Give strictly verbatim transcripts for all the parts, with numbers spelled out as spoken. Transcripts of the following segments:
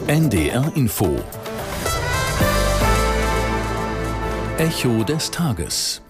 N D R Info. Echo des Tages.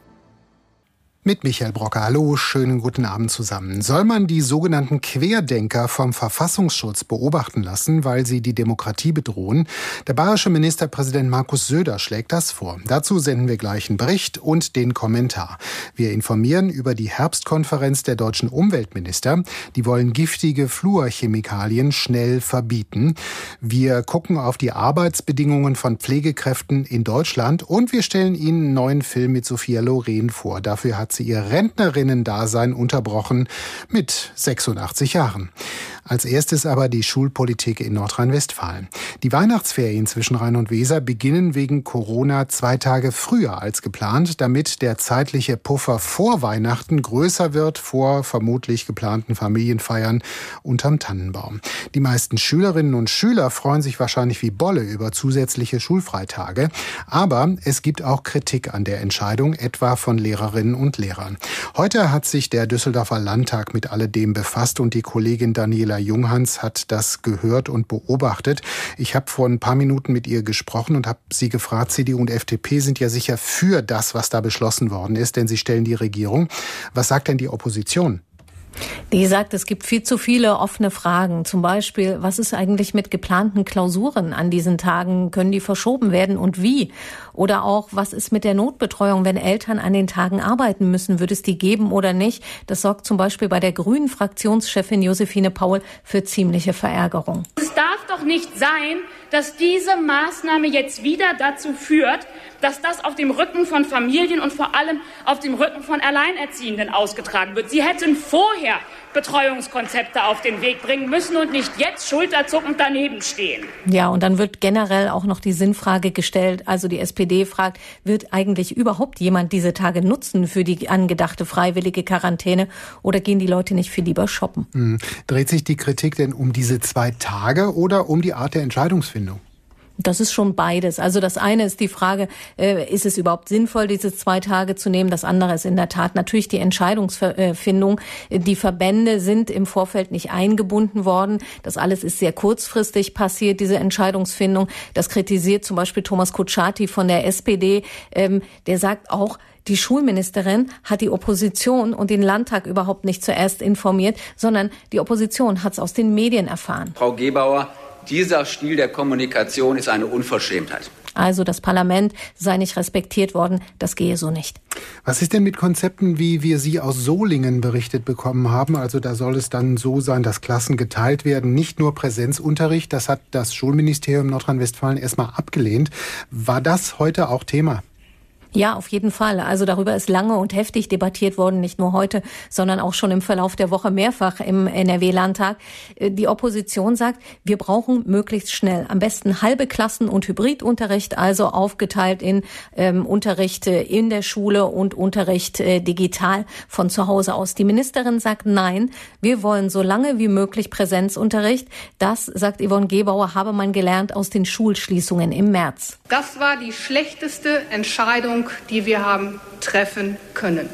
Mit Michael Brocker. Hallo, schönen guten Abend zusammen. Soll man die sogenannten Querdenker vom Verfassungsschutz beobachten lassen, weil sie die Demokratie bedrohen? Der bayerische Ministerpräsident Markus Söder schlägt das vor. Dazu senden wir gleich einen Bericht und den Kommentar. Wir informieren über die Herbstkonferenz der deutschen Umweltminister. Die wollen giftige Fluorchemikalien schnell verbieten. Wir gucken auf die Arbeitsbedingungen von Pflegekräften in Deutschland und wir stellen Ihnen einen neuen Film mit Sophia Loren vor. Dafür hat sie ihr Rentnerinnen-Dasein unterbrochen mit sechsundachtzig Jahren. Als erstes aber die Schulpolitik in Nordrhein-Westfalen. Die Weihnachtsferien zwischen Rhein und Weser beginnen wegen Corona zwei Tage früher als geplant, damit der zeitliche Puffer vor Weihnachten größer wird vor vermutlich geplanten Familienfeiern unterm Tannenbaum. Die meisten Schülerinnen und Schüler freuen sich wahrscheinlich wie Bolle über zusätzliche Schulfreitage. Aber es gibt auch Kritik an der Entscheidung, etwa von Lehrerinnen und Lehrern. Heute hat sich der Düsseldorfer Landtag mit alledem befasst und die Kollegin Daniela Junghans hat das gehört und beobachtet. Ich habe vor ein paar Minuten mit ihr gesprochen und habe sie gefragt, C D U und F D P sind ja sicher für das, was da beschlossen worden ist, denn sie stellen die Regierung. Was sagt denn die Opposition? Die sagt, es gibt viel zu viele offene Fragen. Zum Beispiel, was ist eigentlich mit geplanten Klausuren an diesen Tagen? Können die verschoben werden und wie? Oder auch, was ist mit der Notbetreuung, wenn Eltern an den Tagen arbeiten müssen? Wird es die geben oder nicht? Das sorgt zum Beispiel bei der grünen Fraktionschefin Josephine Paul für ziemliche Verärgerung. Es darf doch nicht sein, dass diese Maßnahme jetzt wieder dazu führt, dass das auf dem Rücken von Familien und vor allem auf dem Rücken von Alleinerziehenden ausgetragen wird. Sie hätten vorher Betreuungskonzepte auf den Weg bringen müssen und nicht jetzt schulterzuckend daneben stehen. Ja, und dann wird generell auch noch die Sinnfrage gestellt. Also die S P D fragt, wird eigentlich überhaupt jemand diese Tage nutzen für die angedachte freiwillige Quarantäne oder gehen die Leute nicht viel lieber shoppen? Hm. Dreht sich die Kritik denn um diese zwei Tage oder um die Art der Entscheidungsfindung? Das ist schon beides. Also das eine ist die Frage, äh, ist es überhaupt sinnvoll, diese zwei Tage zu nehmen? Das andere ist in der Tat natürlich die Entscheidungsfindung. Die Verbände sind im Vorfeld nicht eingebunden worden. Das alles ist sehr kurzfristig passiert, diese Entscheidungsfindung. Das kritisiert zum Beispiel Thomas Kutschaty von der S P D. Ähm, der sagt auch, die Schulministerin hat die Opposition und den Landtag überhaupt nicht zuerst informiert, sondern die Opposition hat es aus den Medien erfahren. Frau Gebauer, dieser Stil der Kommunikation ist eine Unverschämtheit. Also das Parlament sei nicht respektiert worden, das gehe so nicht. Was ist denn mit Konzepten, wie wir sie aus Solingen berichtet bekommen haben? Also da soll es dann so sein, dass Klassen geteilt werden, nicht nur Präsenzunterricht. Das hat das Schulministerium Nordrhein-Westfalen erstmal abgelehnt. War das heute auch Thema? Ja, auf jeden Fall. Also darüber ist lange und heftig debattiert worden, nicht nur heute, sondern auch schon im Verlauf der Woche mehrfach im N R W-Landtag. Die Opposition sagt, wir brauchen möglichst schnell, am besten halbe Klassen und Hybridunterricht, also aufgeteilt in ähm, Unterricht in der Schule und Unterricht äh, digital von zu Hause aus. Die Ministerin sagt, nein, wir wollen so lange wie möglich Präsenzunterricht. Das, sagt Yvonne Gebauer, habe man gelernt aus den Schulschließungen im März. Das war die schlechteste Entscheidung, die wir haben treffen können.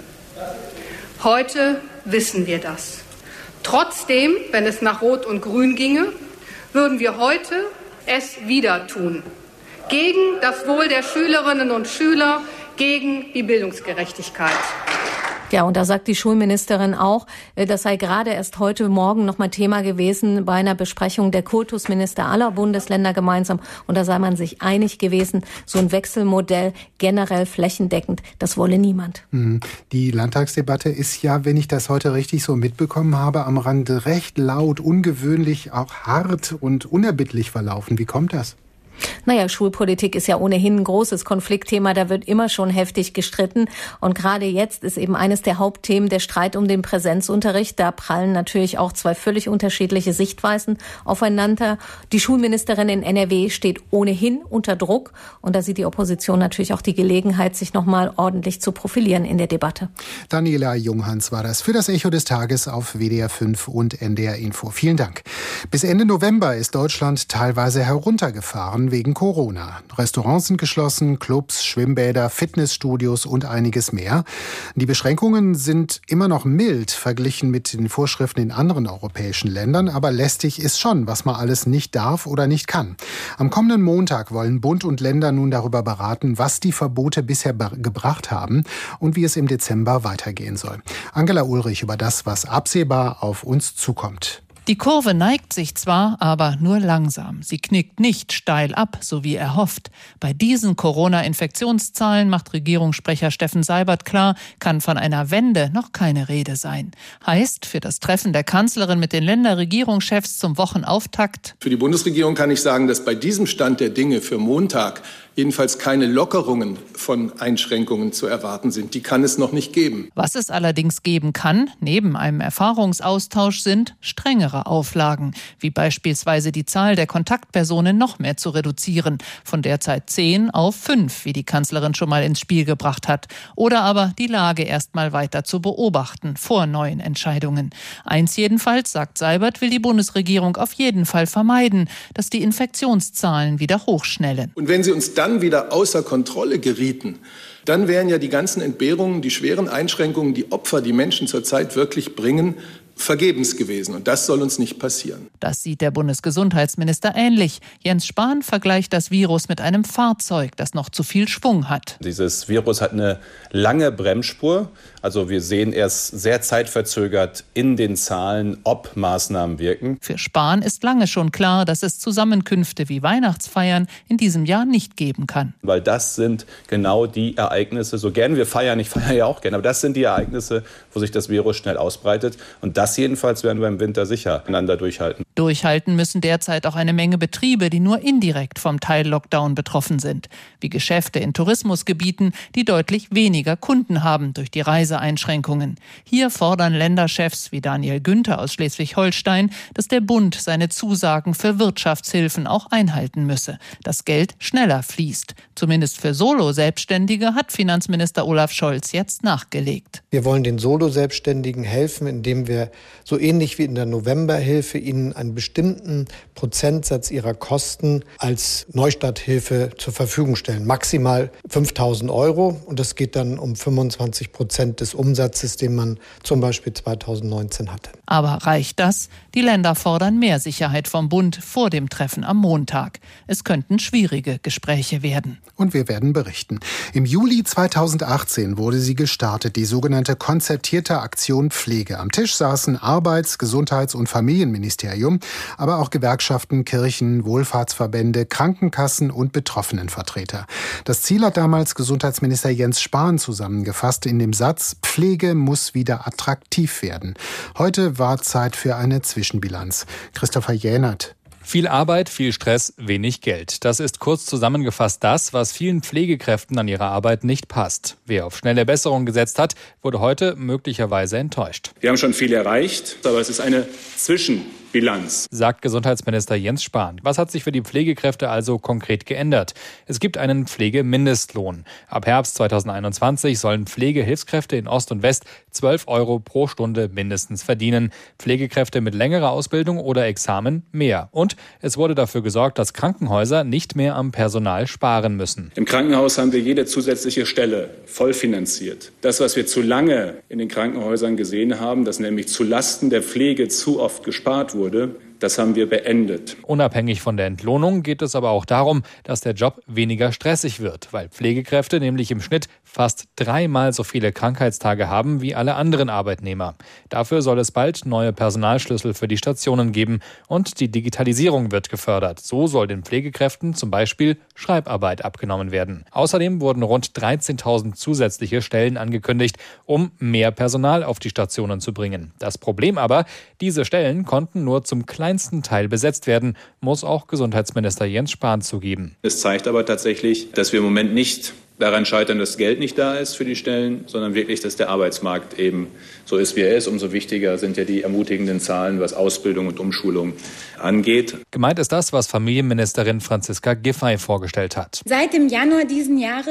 Heute wissen wir das. Trotzdem, wenn es nach Rot und Grün ginge, würden wir heute es wieder tun. Gegen das Wohl der Schülerinnen und Schüler, gegen die Bildungsgerechtigkeit. Ja, und da sagt die Schulministerin auch, das sei gerade erst heute Morgen noch mal Thema gewesen bei einer Besprechung der Kultusminister aller Bundesländer gemeinsam. Und da sei man sich einig gewesen, so ein Wechselmodell generell flächendeckend, das wolle niemand. Die Landtagsdebatte ist ja, wenn ich das heute richtig so mitbekommen habe, am Rand recht laut, ungewöhnlich, auch hart und unerbittlich verlaufen. Wie kommt das? Naja, Schulpolitik ist ja ohnehin ein großes Konfliktthema, da wird immer schon heftig gestritten und gerade jetzt ist eben eines der Hauptthemen der Streit um den Präsenzunterricht. Da prallen natürlich auch zwei völlig unterschiedliche Sichtweisen aufeinander. Die Schulministerin in N R W steht ohnehin unter Druck und da sieht die Opposition natürlich auch die Gelegenheit, sich nochmal ordentlich zu profilieren in der Debatte. Daniela Junghans war das für das Echo des Tages auf W D R fünf und N D R Info. Vielen Dank. Bis Ende November ist Deutschland teilweise heruntergefahren wegen Corona. Restaurants sind geschlossen, Clubs, Schwimmbäder, Fitnessstudios und einiges mehr. Die Beschränkungen sind immer noch mild verglichen mit den Vorschriften in anderen europäischen Ländern, aber lästig ist schon, was man alles nicht darf oder nicht kann. Am kommenden Montag wollen Bund und Länder nun darüber beraten, was die Verbote bisher gebracht haben und wie es im Dezember weitergehen soll. Angela Ulrich über das, was absehbar auf uns zukommt. Die Kurve neigt sich zwar, aber nur langsam. Sie knickt nicht steil ab, so wie erhofft. Bei diesen Corona-Infektionszahlen, macht Regierungssprecher Steffen Seibert klar, kann von einer Wende noch keine Rede sein. Heißt, für das Treffen der Kanzlerin mit den Länderregierungschefs zum Wochenauftakt: Für die Bundesregierung kann ich sagen, dass bei diesem Stand der Dinge für Montag jedenfalls keine Lockerungen von Einschränkungen zu erwarten sind. Die kann es noch nicht geben. Was es allerdings geben kann, neben einem Erfahrungsaustausch, sind strengere Auflagen, wie beispielsweise die Zahl der Kontaktpersonen noch mehr zu reduzieren, von derzeit zehn auf fünf, wie die Kanzlerin schon mal ins Spiel gebracht hat, oder aber die Lage erst mal weiter zu beobachten, vor neuen Entscheidungen. Eins jedenfalls, sagt Seibert, will die Bundesregierung auf jeden Fall vermeiden, dass die Infektionszahlen wieder hochschnellen. Und wenn sie uns dann wieder außer Kontrolle gerieten, dann wären ja die ganzen Entbehrungen, die schweren Einschränkungen, die Opfer, die Menschen zurzeit wirklich bringen, vergebens gewesen. Und das soll uns nicht passieren. Das sieht der Bundesgesundheitsminister ähnlich. Jens Spahn vergleicht das Virus mit einem Fahrzeug, das noch zu viel Schwung hat. Dieses Virus hat eine lange Bremsspur. Also wir sehen erst sehr zeitverzögert in den Zahlen, ob Maßnahmen wirken. Für Spahn ist lange schon klar, dass es Zusammenkünfte wie Weihnachtsfeiern in diesem Jahr nicht geben kann. Weil das sind genau die Ereignisse, so gern wir feiern, ich feiere ja auch gerne, aber das sind die Ereignisse, wo sich das Virus schnell ausbreitet. Und das jedenfalls werden wir im Winter sicher einander durchhalten. Durchhalten müssen derzeit auch eine Menge Betriebe, die nur indirekt vom Teil-Lockdown betroffen sind. Wie Geschäfte in Tourismusgebieten, die deutlich weniger Kunden haben durch die Reiseeinschränkungen. Hier fordern Länderchefs wie Daniel Günther aus Schleswig-Holstein, dass der Bund seine Zusagen für Wirtschaftshilfen auch einhalten müsse. Das Geld schneller fließt. Zumindest für Solo-Selbstständige hat Finanzminister Olaf Scholz jetzt nachgelegt. Wir wollen den Solo-Selbstständigen helfen, indem wir so ähnlich wie in der Novemberhilfe ihnen einen bestimmten Prozentsatz ihrer Kosten als Neustarthilfe zur Verfügung stellen. Maximal fünftausend Euro, und das geht dann um fünfundzwanzig Prozent des Umsatzes, den man zum Beispiel zweitausendneunzehn hatte. Aber reicht das? Die Länder fordern mehr Sicherheit vom Bund vor dem Treffen am Montag. Es könnten schwierige Gespräche werden. Und wir werden berichten. Im Juli zweitausendachtzehn wurde sie gestartet, die sogenannte konzertierte Aktion Pflege. Am Tisch saßen Arbeits-, Gesundheits- und Familienministerium, aber auch Gewerkschaften, Kirchen, Wohlfahrtsverbände, Krankenkassen und Betroffenenvertreter. Das Ziel hat damals Gesundheitsminister Jens Spahn zusammengefasst in dem Satz: Pflege muss wieder attraktiv werden. Heute war Zeit für eine Zwischenbilanz. Christopher Jähnert. Viel Arbeit, viel Stress, wenig Geld. Das ist kurz zusammengefasst das, was vielen Pflegekräften an ihrer Arbeit nicht passt. Wer auf schnelle Besserung gesetzt hat, wurde heute möglicherweise enttäuscht. Wir haben schon viel erreicht, aber es ist eine Zwischenbilanz, sagt Gesundheitsminister Jens Spahn. Was hat sich für die Pflegekräfte also konkret geändert? Es gibt einen Pflegemindestlohn. Ab Herbst zweitausendeinundzwanzig sollen Pflegehilfskräfte in Ost und West zwölf Euro pro Stunde mindestens verdienen. Pflegekräfte mit längerer Ausbildung oder Examen mehr. Und es wurde dafür gesorgt, dass Krankenhäuser nicht mehr am Personal sparen müssen. Im Krankenhaus haben wir jede zusätzliche Stelle vollfinanziert. Das, was wir zu lange in den Krankenhäusern gesehen haben, dass nämlich zu Lasten der Pflege zu oft gespart wurde, das haben wir beendet. Unabhängig von der Entlohnung geht es aber auch darum, dass der Job weniger stressig wird, weil Pflegekräfte nämlich im Schnitt fast dreimal so viele Krankheitstage haben wie alle anderen Arbeitnehmer. Dafür soll es bald neue Personalschlüssel für die Stationen geben und die Digitalisierung wird gefördert. So soll den Pflegekräften zum Beispiel Schreibarbeit abgenommen werden. Außerdem wurden rund dreizehntausend zusätzliche Stellen angekündigt, um mehr Personal auf die Stationen zu bringen. Das Problem aber, diese Stellen konnten nur zum kleinsten Teil besetzt werden, muss auch Gesundheitsminister Jens Spahn zugeben. Es zeigt aber tatsächlich, dass wir im Moment nicht daran scheitern, dass Geld nicht da ist für die Stellen, sondern wirklich, dass der Arbeitsmarkt eben so ist, wie er ist. Umso wichtiger sind ja die ermutigenden Zahlen, was Ausbildung und Umschulung angeht. Gemeint ist das, was Familienministerin Franziska Giffey vorgestellt hat. Seit dem Januar diesen Jahres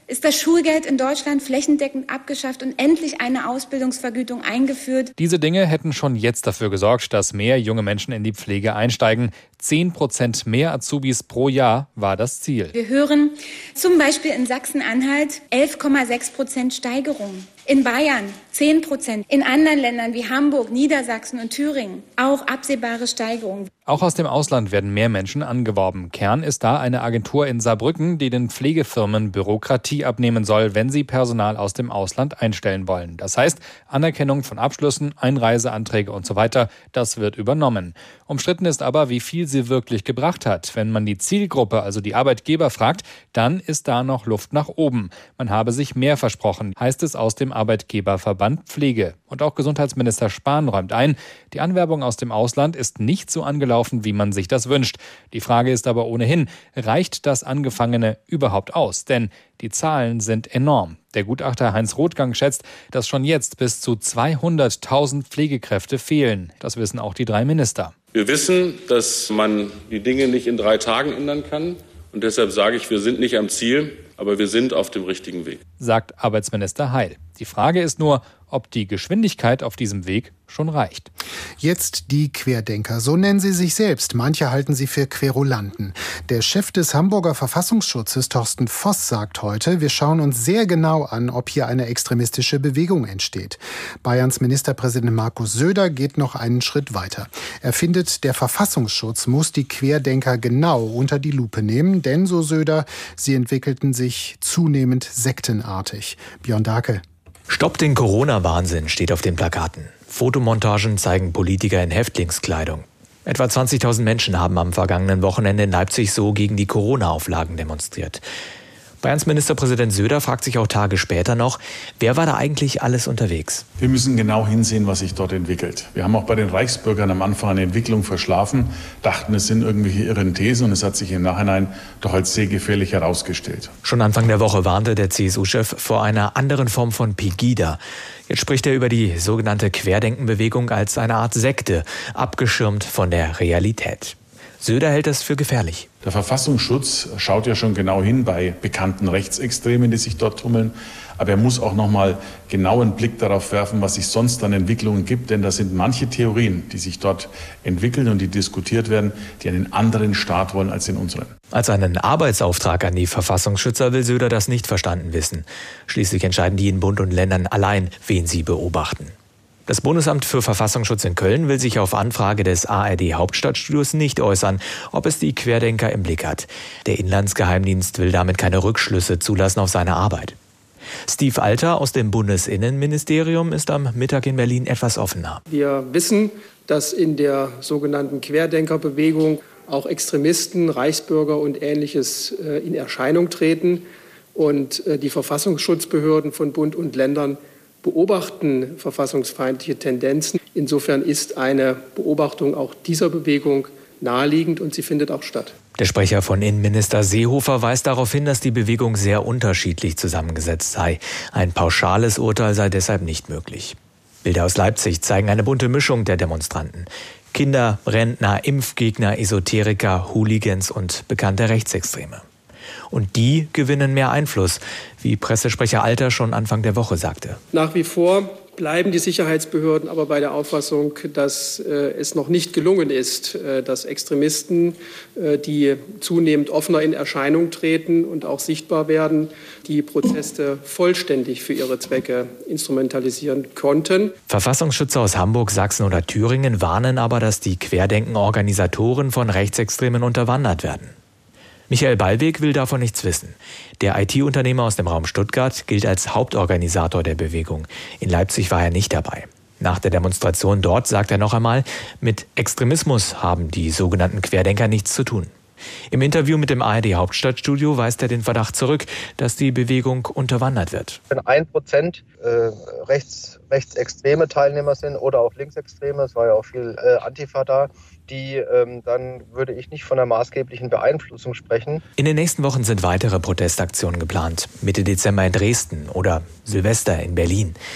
ist das Schulgeld in Deutschland flächendeckend abgeschafft und endlich eine Ausbildungsvergütung eingeführt. Diese Dinge hätten schon jetzt dafür gesorgt, dass mehr junge Menschen in die Pflege einsteigen. Zehn Prozent mehr Azubis pro Jahr war das Ziel. Wir hören zum Beispiel in Sachsen-Anhalt elf Komma sechs Prozent Steigerung. In Bayern zehn Prozent. In anderen Ländern wie Hamburg, Niedersachsen und Thüringen auch absehbare Steigerungen. Auch aus dem Ausland werden mehr Menschen angeworben. Kern ist da eine Agentur in Saarbrücken, die den Pflegefirmen Bürokratie abnehmen soll, wenn sie Personal aus dem Ausland einstellen wollen. Das heißt, Anerkennung von Abschlüssen, Einreiseanträge und so weiter, das wird übernommen. Umstritten ist aber, wie viel sie wirklich gebracht hat. Wenn man die Zielgruppe, also die Arbeitgeber, fragt, dann ist da noch Luft nach oben. Man habe sich mehr versprochen, heißt es aus dem Arbeitgeberverband Pflege. Und auch Gesundheitsminister Spahn räumt ein, die Anwerbung aus dem Ausland ist nicht so angelaufen, wie man sich das wünscht. Die Frage ist aber ohnehin, reicht das Angefangene überhaupt aus? Denn die Zahlen sind enorm. Der Gutachter Heinz Rothgang schätzt, dass schon jetzt bis zu zweihunderttausend Pflegekräfte fehlen. Das wissen auch die drei Minister. Wir wissen, dass man die Dinge nicht in drei Tagen ändern kann. Und deshalb sage ich, wir sind nicht am Ziel, aber wir sind auf dem richtigen Weg, sagt Arbeitsminister Heil. Die Frage ist nur, ob die Geschwindigkeit auf diesem Weg schon reicht. Jetzt die Querdenker, so nennen sie sich selbst. Manche halten sie für Querulanten. Der Chef des Hamburger Verfassungsschutzes, Thorsten Voss, sagt heute, wir schauen uns sehr genau an, ob hier eine extremistische Bewegung entsteht. Bayerns Ministerpräsident Markus Söder geht noch einen Schritt weiter. Er findet, der Verfassungsschutz muss die Querdenker genau unter die Lupe nehmen, denn, so Söder, sie entwickelten sich zunehmend sektenartig. Björn Dahlke. Stopp den Corona-Wahnsinn steht auf den Plakaten. Fotomontagen zeigen Politiker in Häftlingskleidung. Etwa zwanzigtausend Menschen haben am vergangenen Wochenende in Leipzig so gegen die Corona-Auflagen demonstriert. Bayerns Ministerpräsident Söder fragt sich auch Tage später noch, wer war da eigentlich alles unterwegs? Wir müssen genau hinsehen, was sich dort entwickelt. Wir haben auch bei den Reichsbürgern am Anfang eine Entwicklung verschlafen, dachten, es sind irgendwelche irren Thesen und es hat sich im Nachhinein doch als sehr gefährlich herausgestellt. Schon Anfang der Woche warnte der C S U-Chef vor einer anderen Form von Pegida. Jetzt spricht er über die sogenannte Querdenkenbewegung als eine Art Sekte, abgeschirmt von der Realität. Söder hält das für gefährlich. Der Verfassungsschutz schaut ja schon genau hin bei bekannten Rechtsextremen, die sich dort tummeln. Aber er muss auch noch mal genau einen Blick darauf werfen, was sich sonst an Entwicklungen gibt. Denn das sind manche Theorien, die sich dort entwickeln und die diskutiert werden, die einen anderen Staat wollen als den unseren. Als einen Arbeitsauftrag an die Verfassungsschützer will Söder das nicht verstanden wissen. Schließlich entscheiden die in Bund und Ländern allein, wen sie beobachten. Das Bundesamt für Verfassungsschutz in Köln will sich auf Anfrage des A R D-Hauptstadtstudios nicht äußern, ob es die Querdenker im Blick hat. Der Inlandsgeheimdienst will damit keine Rückschlüsse zulassen auf seine Arbeit. Steve Alter aus dem Bundesinnenministerium ist am Mittag in Berlin etwas offener. Wir wissen, dass in der sogenannten Querdenkerbewegung auch Extremisten, Reichsbürger und Ähnliches in Erscheinung treten. Und die Verfassungsschutzbehörden von Bund und Ländern beobachten verfassungsfeindliche Tendenzen. Insofern ist eine Beobachtung auch dieser Bewegung naheliegend und sie findet auch statt. Der Sprecher von Innenminister Seehofer weist darauf hin, dass die Bewegung sehr unterschiedlich zusammengesetzt sei. Ein pauschales Urteil sei deshalb nicht möglich. Bilder aus Leipzig zeigen eine bunte Mischung der Demonstranten. Kinder, Rentner, Impfgegner, Esoteriker, Hooligans und bekannte Rechtsextreme. Und die gewinnen mehr Einfluss, wie Pressesprecher Alter schon Anfang der Woche sagte. Nach wie vor bleiben die Sicherheitsbehörden aber bei der Auffassung, dass äh, es noch nicht gelungen ist, äh, dass Extremisten, äh, die zunehmend offener in Erscheinung treten und auch sichtbar werden, die Proteste vollständig für ihre Zwecke instrumentalisieren konnten. Verfassungsschützer aus Hamburg, Sachsen oder Thüringen warnen aber, dass die Querdenken-Organisatoren von Rechtsextremen unterwandert werden. Michael Ballweg will davon nichts wissen. Der I T-Unternehmer aus dem Raum Stuttgart gilt als Hauptorganisator der Bewegung. In Leipzig war er nicht dabei. Nach der Demonstration dort sagt er noch einmal, mit Extremismus haben die sogenannten Querdenker nichts zu tun. Im Interview mit dem A R D-Hauptstadtstudio weist er den Verdacht zurück, dass die Bewegung unterwandert wird. Wenn ein Prozent äh, rechts, rechtsextreme Teilnehmer sind oder auch linksextreme, es war ja auch viel äh, Antifa da, die, ähm, dann würde ich nicht von einer maßgeblichen Beeinflussung sprechen. In den nächsten Wochen sind weitere Protestaktionen geplant. Mitte Dezember in Dresden oder Silvester in Berlin.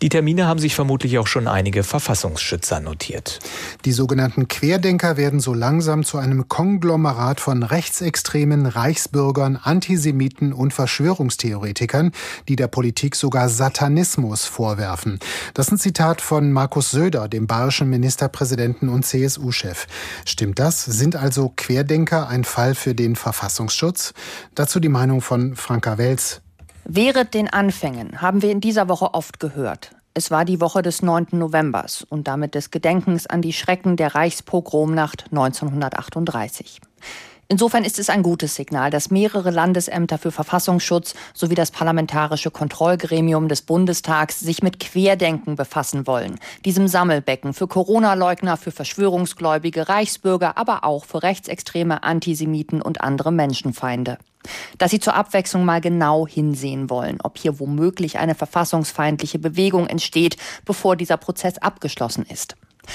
Die Termine haben sich vermutlich auch schon einige Verfassungsschützer notiert. Die sogenannten Querdenker werden so langsam zu einem Konglomerat von Rechtsextremen, Reichsbürgern, Antisemiten und Verschwörungstheoretikern, die der Politik sogar Satanismus vorwerfen. Das ist ein Zitat von Markus Söder, dem bayerischen Ministerpräsidenten und C S U-Chef. Stimmt das? Sind also Querdenker ein Fall für den Verfassungsschutz? Dazu die Meinung von Franka Welz. Während den Anfängen haben wir in dieser Woche oft gehört. Es war die Woche des neunten November und damit des Gedenkens an die Schrecken der Reichspogromnacht neunzehnhundertachtunddreißig. Insofern ist es ein gutes Signal, dass mehrere Landesämter für Verfassungsschutz sowie das Parlamentarische Kontrollgremium des Bundestags sich mit Querdenken befassen wollen. Diesem Sammelbecken für Corona-Leugner, für Verschwörungsgläubige, Reichsbürger, aber auch für rechtsextreme Antisemiten und andere Menschenfeinde. Dass sie zur Abwechslung mal genau hinsehen wollen, ob hier womöglich eine verfassungsfeindliche Bewegung entsteht, bevor dieser Prozess abgeschlossen ist.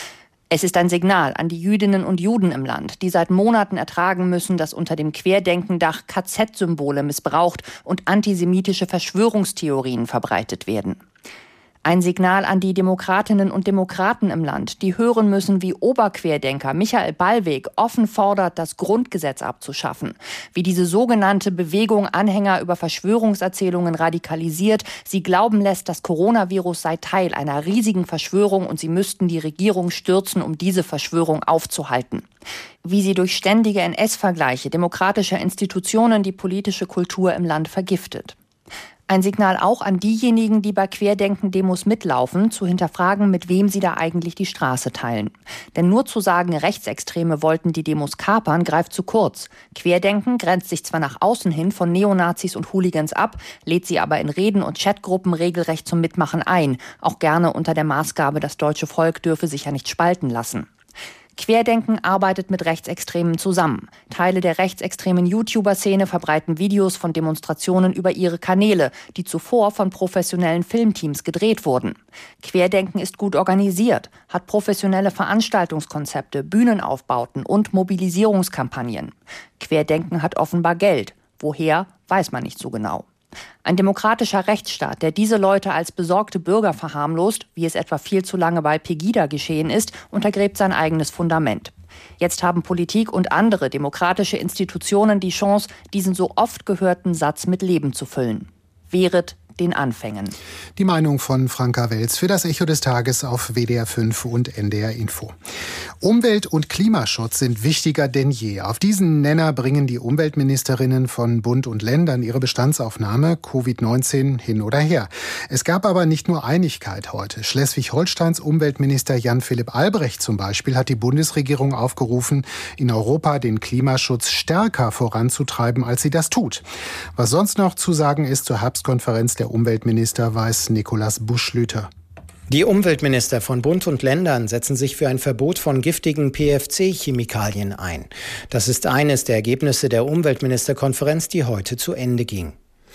Es ist ein Signal an die Jüdinnen und Juden im Land, die seit Monaten ertragen müssen, dass unter dem Querdenkendach K Z-Symbole missbraucht und antisemitische Verschwörungstheorien verbreitet werden. Ein Signal an die Demokratinnen und Demokraten im Land, die hören müssen, wie Oberquerdenker Michael Ballweg offen fordert, das Grundgesetz abzuschaffen, wie diese sogenannte Bewegung Anhänger über Verschwörungserzählungen radikalisiert, sie glauben lässt, das Coronavirus sei Teil einer riesigen Verschwörung und sie müssten die Regierung stürzen, um diese Verschwörung aufzuhalten. Wie sie durch ständige N S-Vergleiche demokratischer Institutionen die politische Kultur im Land vergiftet. Ein Signal auch an diejenigen, die bei Querdenken-Demos mitlaufen, zu hinterfragen, mit wem sie da eigentlich die Straße teilen. Denn nur zu sagen, Rechtsextreme wollten die Demos kapern, greift zu kurz. Querdenken grenzt sich zwar nach außen hin von Neonazis und Hooligans ab, lädt sie aber in Reden und Chatgruppen regelrecht zum Mitmachen ein. Auch gerne unter der Maßgabe, das deutsche Volk dürfe sich ja nicht spalten lassen. Querdenken arbeitet mit Rechtsextremen zusammen. Teile der rechtsextremen YouTuber-Szene verbreiten Videos von Demonstrationen über ihre Kanäle, die zuvor von professionellen Filmteams gedreht wurden. Querdenken ist gut organisiert, hat professionelle Veranstaltungskonzepte, Bühnenaufbauten und Mobilisierungskampagnen. Querdenken hat offenbar Geld. Woher, weiß man nicht so genau. Ein demokratischer Rechtsstaat, der diese Leute als besorgte Bürger verharmlost, wie es etwa viel zu lange bei Pegida geschehen ist, untergräbt sein eigenes Fundament. Jetzt haben Politik und andere demokratische Institutionen die Chance, diesen so oft gehörten Satz mit Leben zu füllen. Wehret den Anfängen. Die Meinung von Franka Welz für das Echo des Tages auf W D R fünf und N D R Info. Umwelt- und Klimaschutz sind wichtiger denn je. Auf diesen Nenner bringen die Umweltministerinnen von Bund und Ländern ihre Bestandsaufnahme Covid neunzehn hin oder her. Es gab aber nicht nur Einigkeit heute. Schleswig-Holsteins Umweltminister Jan-Philipp Albrecht zum Beispiel hat die Bundesregierung aufgerufen, in Europa den Klimaschutz stärker voranzutreiben, als sie das tut. Was sonst noch zu sagen ist zur Herbstkonferenz der Umweltminister, weiß Nikolaus Buschlüter. Die Umweltminister von Bund und Ländern setzen sich für ein Verbot von giftigen P F C-Chemikalien ein. Das ist eines der Ergebnisse der Umweltministerkonferenz, die heute zu Ende ging.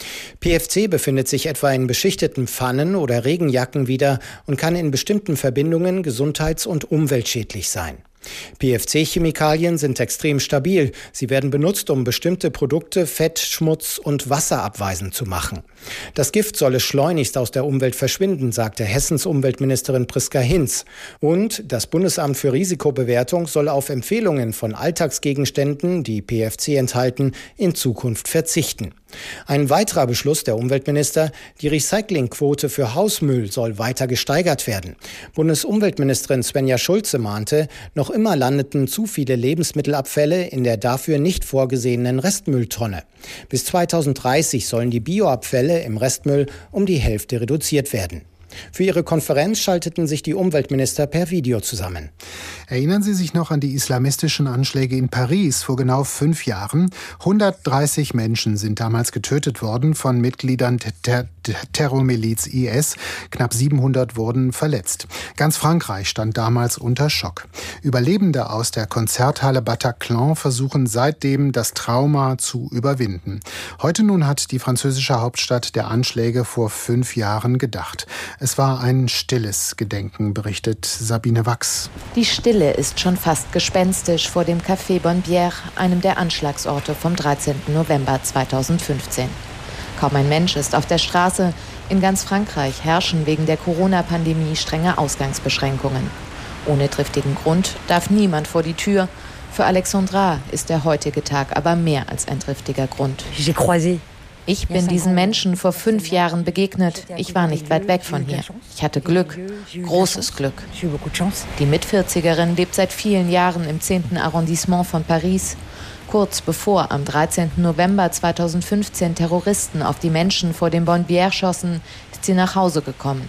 P F C befindet sich etwa in beschichteten Pfannen oder Regenjacken wieder und kann in bestimmten Verbindungen gesundheits- und umweltschädlich sein. P F C-Chemikalien sind extrem stabil. Sie werden benutzt, um bestimmte Produkte fett-, schmutz- und wasserabweisend zu machen. Das Gift solle schleunigst aus der Umwelt verschwinden, sagte Hessens Umweltministerin Priska Hinz. Und das Bundesamt für Risikobewertung soll auf Empfehlungen von Alltagsgegenständen, die P F C enthalten, in Zukunft verzichten. Ein weiterer Beschluss der Umweltminister, die Recyclingquote für Hausmüll soll weiter gesteigert werden. Bundesumweltministerin Svenja Schulze mahnte, noch immer landeten zu viele Lebensmittelabfälle in der dafür nicht vorgesehenen Restmülltonne. Bis zweitausenddreißig sollen die Bioabfälle im Restmüll um die Hälfte reduziert werden. Für ihre Konferenz schalteten sich die Umweltminister per Video zusammen. Erinnern Sie sich noch an die islamistischen Anschläge in Paris vor genau fünf Jahren? hundertdreißig Menschen sind damals getötet worden von Mitgliedern der Terrormiliz I S. Knapp siebenhundert wurden verletzt. Ganz Frankreich stand damals unter Schock. Überlebende aus der Konzerthalle Bataclan versuchen seitdem, das Trauma zu überwinden. Heute nun hat die französische Hauptstadt der Anschläge vor fünf Jahren gedacht. Es war ein stilles Gedenken, berichtet Sabine Wachs. Die Stille ist schon fast gespenstisch vor dem Café Bonnebière, einem der Anschlagsorte vom dreizehnten November zweitausendfünfzehn. Kaum ein Mensch ist auf der Straße. In ganz Frankreich herrschen wegen der Corona-Pandemie strenge Ausgangsbeschränkungen. Ohne triftigen Grund darf niemand vor die Tür. Für Alexandra ist der heutige Tag aber mehr als ein triftiger Grund. Ich bin diesen Menschen vor fünf Jahren begegnet. Ich war nicht weit weg von hier. Ich hatte Glück, großes Glück. Die Mitvierzigerin lebt seit vielen Jahren im zehnten Arrondissement von Paris. Kurz bevor am dreizehnten November zweitausendfünfzehn Terroristen auf die Menschen vor dem Bonbière schossen, ist sie nach Hause gekommen.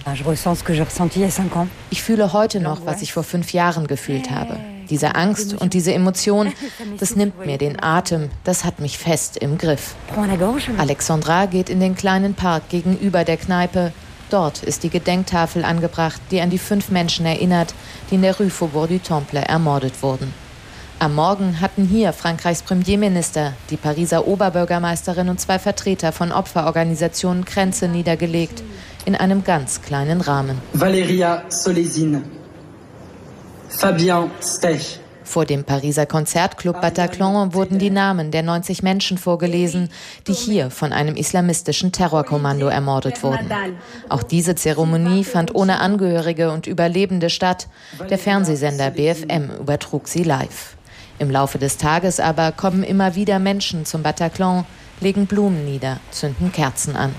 Ich fühle heute noch, was ich vor fünf Jahren gefühlt habe. Diese Angst und diese Emotion, das nimmt mir den Atem, das hat mich fest im Griff. Alexandra geht in den kleinen Park gegenüber der Kneipe. Dort ist die Gedenktafel angebracht, die an die fünf Menschen erinnert, die in der Rue Faubourg du Temple ermordet wurden. Am Morgen hatten hier Frankreichs Premierminister, die Pariser Oberbürgermeisterin und zwei Vertreter von Opferorganisationen Kränze niedergelegt, in einem ganz kleinen Rahmen. Valéria Solésine, Fabien Stech. Vor dem Pariser Konzertclub Bataclan wurden die Namen der neunzig Menschen vorgelesen, die hier von einem islamistischen Terrorkommando ermordet wurden. Auch diese Zeremonie fand ohne Angehörige und Überlebende statt. Der Fernsehsender B F M übertrug sie live. Im Laufe des Tages aber kommen immer wieder Menschen zum Bataclan, legen Blumen nieder, zünden Kerzen an.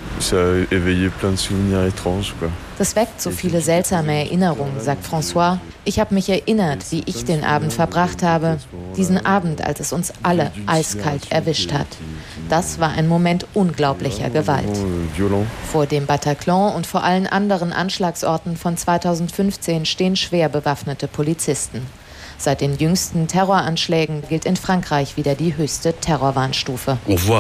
Das weckt so viele seltsame Erinnerungen, sagt François. Ich habe mich erinnert, wie ich den Abend verbracht habe. Diesen Abend, als es uns alle eiskalt erwischt hat. Das war ein Moment unglaublicher Gewalt. Vor dem Bataclan und vor allen anderen Anschlagsorten von zweitausendfünfzehn stehen schwer bewaffnete Polizisten. Seit den jüngsten Terroranschlägen gilt in Frankreich wieder die höchste Terrorwarnstufe.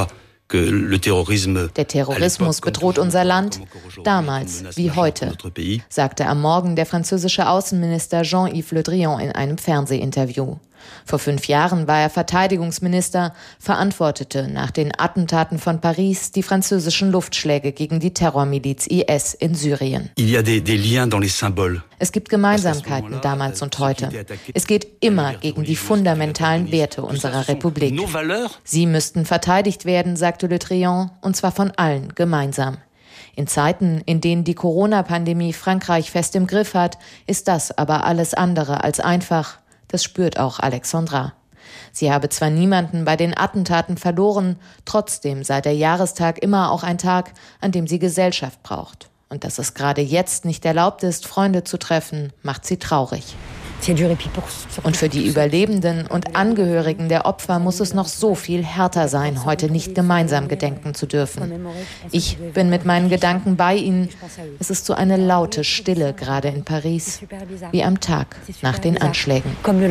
Der Terrorismus bedroht unser Land, damals wie heute, sagte am Morgen der französische Außenminister Jean-Yves Le Drian in einem Fernsehinterview. Vor fünf Jahren war er Verteidigungsminister, verantwortete nach den Attentaten von Paris die französischen Luftschläge gegen die Terrormiliz I S in Syrien. Es gibt Gemeinsamkeiten damals und heute. Es geht immer gegen die fundamentalen Werte unserer Republik. Sie müssten verteidigt werden, sagte Le Drian, und zwar von allen gemeinsam. In Zeiten, in denen die Corona-Pandemie Frankreich fest im Griff hat, ist das aber alles andere als einfach. Das spürt auch Alexandra. Sie habe zwar niemanden bei den Attentaten verloren, trotzdem sei der Jahrestag immer auch ein Tag, an dem sie Gesellschaft braucht. Und dass es gerade jetzt nicht erlaubt ist, Freunde zu treffen, macht sie traurig. Und für die Überlebenden und Angehörigen der Opfer muss es noch so viel härter sein, heute nicht gemeinsam gedenken zu dürfen. Ich bin mit meinen Gedanken bei ihnen. Es ist so eine laute Stille gerade in Paris, wie am Tag nach den Anschlägen.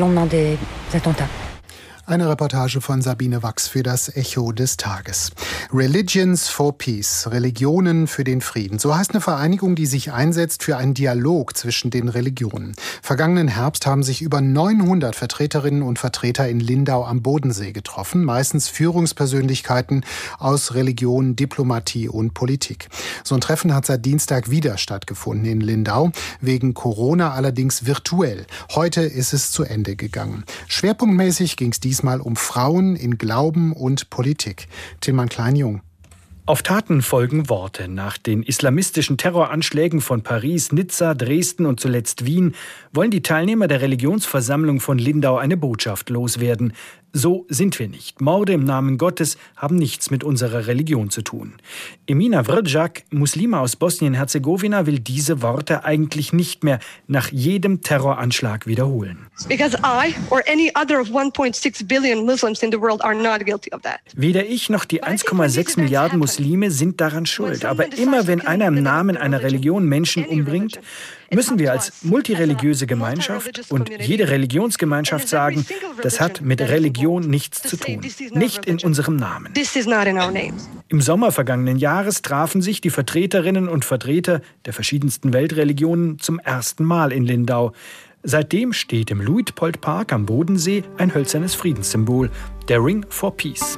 Eine Reportage von Sabine Wachs für das Echo des Tages. Religions for Peace, Religionen für den Frieden. So heißt eine Vereinigung, die sich einsetzt für einen Dialog zwischen den Religionen. Vergangenen Herbst haben sich über neunhundert Vertreterinnen und Vertreter in Lindau am Bodensee getroffen, meistens Führungspersönlichkeiten aus Religion, Diplomatie und Politik. So ein Treffen hat seit Dienstag wieder stattgefunden in Lindau, wegen Corona allerdings virtuell. Heute ist es zu Ende gegangen. Schwerpunktmäßig ging es diesmal um Frauen in Glauben und Politik. Tilman Klein-Jung. Auf Taten folgen Worte. Nach den islamistischen Terroranschlägen von Paris, Nizza, Dresden und zuletzt Wien wollen die Teilnehmer der Religionsversammlung von Lindau eine Botschaft loswerden. So sind wir nicht. Morde im Namen Gottes haben nichts mit unserer Religion zu tun. Emina Vrđak, Muslima aus Bosnien-Herzegowina, will diese Worte eigentlich nicht mehr nach jedem Terroranschlag wiederholen. Because I or any other of one point six billion Muslims in the world are not guilty of that. Weder ich noch die eins Komma sechs Milliarden Muslime sind daran schuld. Aber immer wenn einer im Namen einer Religion Menschen umbringt, müssen wir als multireligiöse Gemeinschaft und jede Religionsgemeinschaft sagen, das hat mit Religion nichts zu tun. Nicht in unserem Namen. Im Sommer vergangenen Jahres trafen sich die Vertreterinnen und Vertreter der verschiedensten Weltreligionen zum ersten Mal in Lindau. Seitdem steht im Luitpoldpark am Bodensee ein hölzernes Friedenssymbol, der Ring for Peace.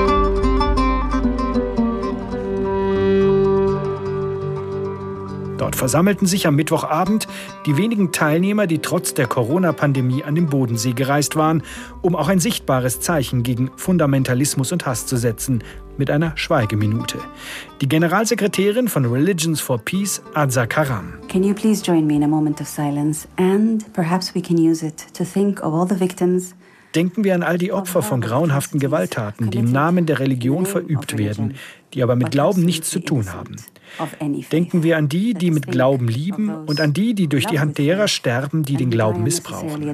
Dort Dort versammelten sich am Mittwochabend die wenigen Teilnehmer, die trotz der Corona-Pandemie an den Bodensee gereist waren, um auch ein sichtbares Zeichen gegen Fundamentalismus und Hass zu setzen, mit einer Schweigeminute. Die Generalsekretärin von Religions for Peace, Adza Karam. Can you please join me in a moment of silence and perhaps we can use it to think of all the victims. Denken wir an all die Opfer von grauenhaften Gewalttaten, die im Namen der Religion verübt werden, die aber mit Glauben nichts zu tun haben. Denken wir an die, die mit Glauben lieben und an die, die durch die Hand derer sterben, die den Glauben missbrauchen.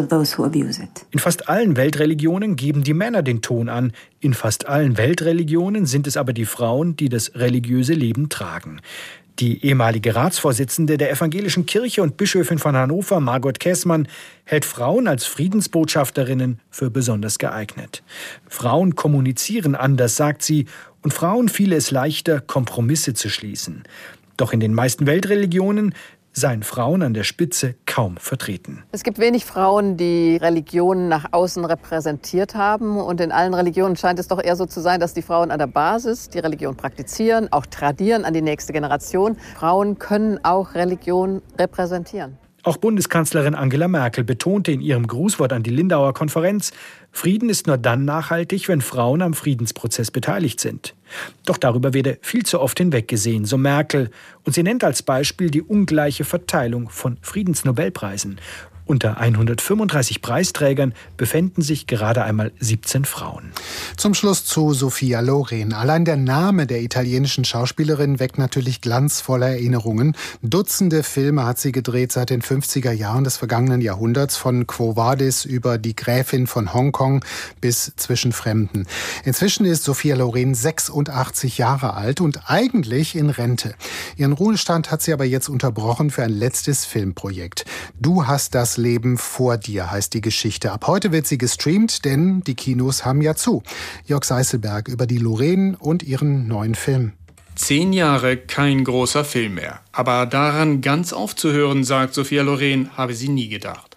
In fast allen Weltreligionen geben die Männer den Ton an. In fast allen Weltreligionen sind es aber die Frauen, die das religiöse Leben tragen. Die ehemalige Ratsvorsitzende der Evangelischen Kirche und Bischöfin von Hannover, Margot Käßmann, hält Frauen als Friedensbotschafterinnen für besonders geeignet. Frauen kommunizieren anders, sagt sie, und Frauen fiele es leichter, Kompromisse zu schließen. Doch in den meisten Weltreligionen seien Frauen an der Spitze kaum vertreten. Es gibt wenig Frauen, die Religionen nach außen repräsentiert haben. Und in allen Religionen scheint es doch eher so zu sein, dass die Frauen an der Basis die Religion praktizieren, auch tradieren an die nächste Generation. Frauen können auch Religion repräsentieren. Auch Bundeskanzlerin Angela Merkel betonte in ihrem Grußwort an die Lindauer Konferenz, Frieden ist nur dann nachhaltig, wenn Frauen am Friedensprozess beteiligt sind. Doch darüber werde viel zu oft hinweggesehen, so Merkel. Und sie nennt als Beispiel die ungleiche Verteilung von Friedensnobelpreisen. Unter hundertfünfunddreißig Preisträgern befänden sich gerade einmal siebzehn Frauen. Zum Schluss zu Sophia Loren. Allein der Name der italienischen Schauspielerin weckt natürlich glanzvolle Erinnerungen. Dutzende Filme hat sie gedreht seit den fünfziger Jahren des vergangenen Jahrhunderts, von Quo Vadis über Die Gräfin von Hongkong bis Zwischen Fremden. Inzwischen ist Sophia Loren sechsundachtzig Jahre alt und eigentlich in Rente. Ihren Ruhestand hat sie aber jetzt unterbrochen für ein letztes Filmprojekt. Du hast das Leben vor dir, heißt die Geschichte. Ab heute wird sie gestreamt, denn die Kinos haben ja zu. Jörg Seißelberg über die Loren und ihren neuen Film. Zehn Jahre kein großer Film mehr. Aber daran ganz aufzuhören, sagt Sophia Loren, habe sie nie gedacht.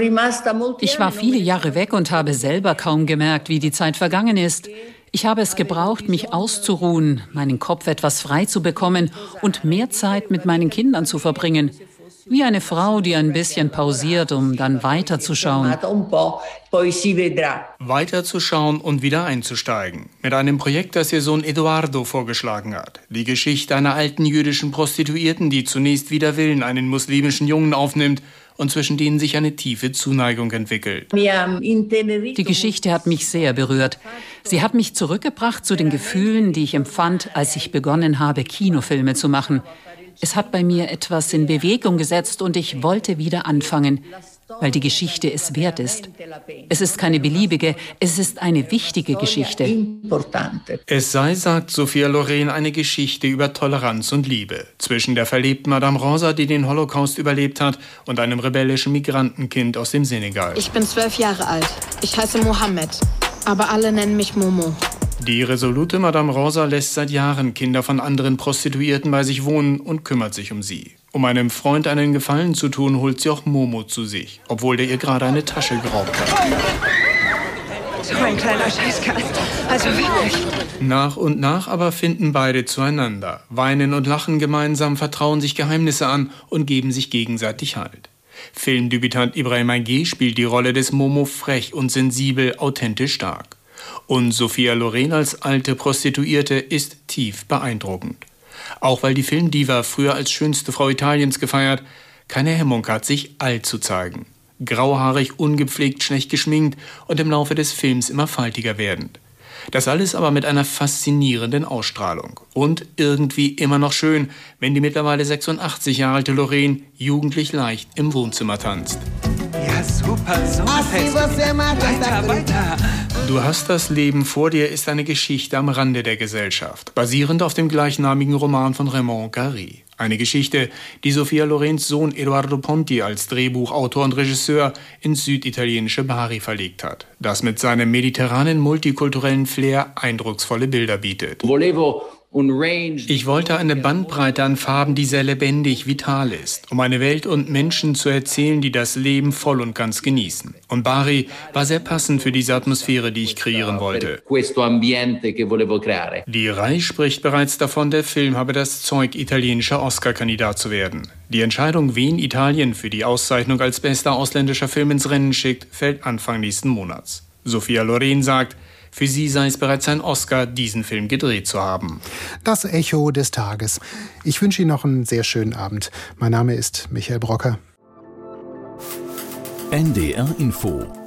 Ich war viele Jahre weg und habe selber kaum gemerkt, wie die Zeit vergangen ist. Ich habe es gebraucht, mich auszuruhen, meinen Kopf etwas frei zu bekommen und mehr Zeit mit meinen Kindern zu verbringen. Wie eine Frau, die ein bisschen pausiert, um dann weiterzuschauen. Weiterzuschauen und wieder einzusteigen. Mit einem Projekt, das ihr Sohn Eduardo vorgeschlagen hat. Die Geschichte einer alten jüdischen Prostituierten, die zunächst wider Willen einen muslimischen Jungen aufnimmt und zwischen denen sich eine tiefe Zuneigung entwickelt. Die Geschichte hat mich sehr berührt. Sie hat mich zurückgebracht zu den Gefühlen, die ich empfand, als ich begonnen habe, Kinofilme zu machen. Es hat bei mir etwas in Bewegung gesetzt und ich wollte wieder anfangen, weil die Geschichte es wert ist. Es ist keine beliebige, es ist eine wichtige Geschichte. Es sei, sagt Sophia Loren, eine Geschichte über Toleranz und Liebe zwischen der verlebten Madame Rosa, die den Holocaust überlebt hat, und einem rebellischen Migrantenkind aus dem Senegal. Ich bin zwölf Jahre alt. Ich heiße Mohammed, aber alle nennen mich Momo. Die resolute Madame Rosa lässt seit Jahren Kinder von anderen Prostituierten bei sich wohnen und kümmert sich um sie. Um einem Freund einen Gefallen zu tun, holt sie auch Momo zu sich, obwohl der ihr gerade eine Tasche geraubt hat. So ein kleiner Scheißkerl. Also wirklich. Nach und nach aber finden beide zueinander, weinen und lachen gemeinsam, vertrauen sich Geheimnisse an und geben sich gegenseitig Halt. Filmdebütant Ibrahim Agué spielt die Rolle des Momo frech und sensibel, authentisch stark. Und Sophia Loren als alte Prostituierte ist tief beeindruckend. Auch weil die Filmdiva früher als schönste Frau Italiens gefeiert, keine Hemmung hat, sich alt zu zeigen. Grauhaarig, ungepflegt, schlecht geschminkt und im Laufe des Films immer faltiger werdend. Das alles aber mit einer faszinierenden Ausstrahlung. Und irgendwie immer noch schön, wenn die mittlerweile sechsundachtzig Jahre alte Loren jugendlich leicht im Wohnzimmer tanzt. Ja, super, so fest. Weiter, weiter. Du hast das Leben vor dir ist eine Geschichte am Rande der Gesellschaft, basierend auf dem gleichnamigen Roman von Raymond Gary. Eine Geschichte, die Sophia Lorens Sohn Edoardo Ponti als Drehbuchautor und Regisseur ins süditalienische Bari verlegt hat, das mit seinem mediterranen multikulturellen Flair eindrucksvolle Bilder bietet. Ich wollte eine Bandbreite an Farben, die sehr lebendig, vital ist, um eine Welt und Menschen zu erzählen, die das Leben voll und ganz genießen. Und Bari war sehr passend für diese Atmosphäre, die ich kreieren wollte. Die Rai spricht bereits davon, der Film habe das Zeug, italienischer Oscar-Kandidat zu werden. Die Entscheidung, wen Italien für die Auszeichnung als bester ausländischer Film ins Rennen schickt, fällt Anfang nächsten Monats. Sophia Loren sagt, für sie sei es bereits ein Oscar, diesen Film gedreht zu haben. Das Echo des Tages. Ich wünsche Ihnen noch einen sehr schönen Abend. Mein Name ist Michael Brocker. N D R Info